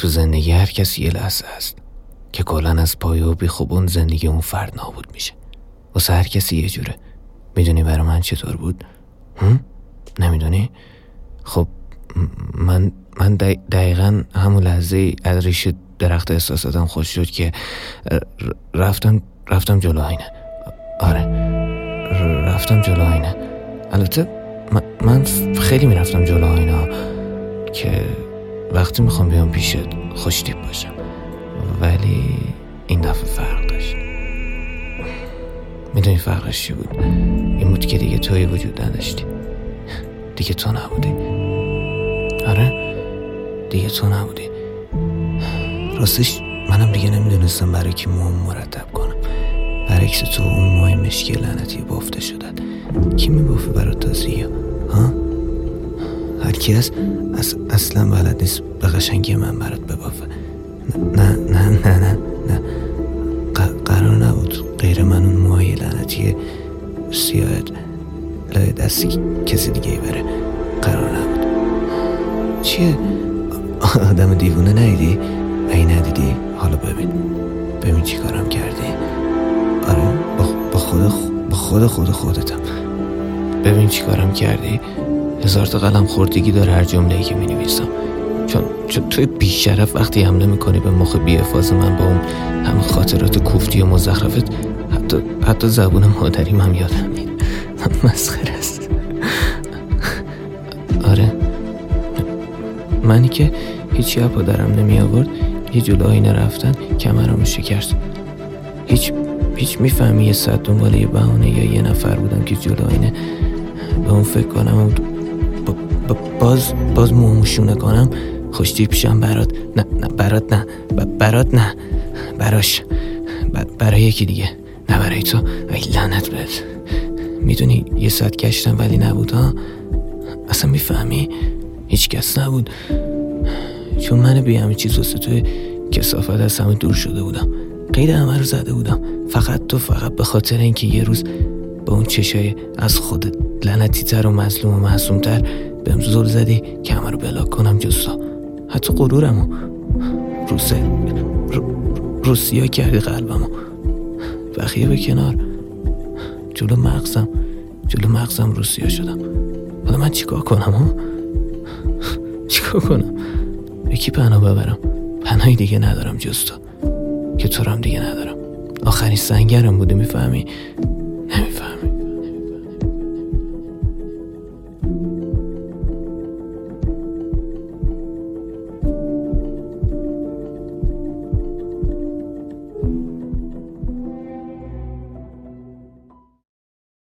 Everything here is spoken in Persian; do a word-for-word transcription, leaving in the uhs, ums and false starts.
تو زندگی هر کسی یه لحظه هست که کلن از پایه و بیخوبون زندگی اون فرد نابود میشه. واسه هر کسی یه جوره. میدونی برای من چطور بود؟ هم؟ نمیدونی؟ خب من من دقیقا همون لحظه از ریشه درخت احساساتم خوش شد که رفتم رفتم جلو آینه. آره رفتم جلو آینه. البته من, من خیلی میرفتم جلو آینه که وقتی میخوام بیام پیشت خوشتیپ باشم، ولی این دفعه فرق داشت. میدونی فرقش چی بود؟ این بود که دیگه توی وجود نداشتی، دیگه تو نبودی. آره دیگه تو نبودی. راستش منم دیگه نمیدونستم برای کی موام مرتب کنم. برعکس تو اون موهای مشکی لعنتی بافته شدن. کی میبافه برای تازیه ها؟ هر کی هست اص... اصلا بلد نیست به قشنگی من برات ببافه. نه نه نه نه نه ق... قرار نبود غیر من اون موهای لعنتی سیاهت لای دستی کسی دیگه ای بره. قرار نبود. چیه؟ آدم دیوونه نیدی؟ ای ندیدی؟ حالا ببین ببین چی کارم کردی. آره با خود با خود خود خودتم. ببین چی کارم کردی. هزار تا قلم خوردگی داره هر جمله‌ای که می‌نویسم، چون چون توی بیشرف وقتی حمله میکنی به مخ بی‌حفاظ من با اون همه خاطرات کوفتی و مزخرفت، حتی حتی زبون مادریم هم یادم میاد. مسخره است. آره منی که هیچی از پادرم نمی آورد، یه جلو آینه رفتن کمرمو شکست. هیچ هیچ میفهمی یه ساعت دنبال یه بهانه یا یه نفر بودم که جلو آینه به اون فکر کنم و با با باز باز موموشونه کنم خوشتیپ شم برات. نه نه برات نه برات نه براش برای یکی دیگه، نه برای تو. ای لعنت بهت. میدونی یه ساعت گشتم ولی نبود ها. اصلا میفهمی هیچ کس نبود، چون من بی همه چیز واسه توی کثافت از همه دور شده بودم. قید همه رو زده بودم فقط تو، فقط به خاطر اینکه یه روز با اون چشای از خودت لعنتی تر و مظلوم و معصوم تر بهم زل زدی که همه رو بلاک کنم جز تو. حتی غرورمو روسه روسیا کردی قلبمو. بخیه به کنار، جلو مغزم جلو مغزم روسیا شدم. حالا من چیکار کنم ها؟ چیکار کنم؟ به کی پناه ببرم؟ پناهی دیگه ندارم جز تو، که تو رو هم دیگه ندارم. آخرین سنگرم بودی، میفهمی؟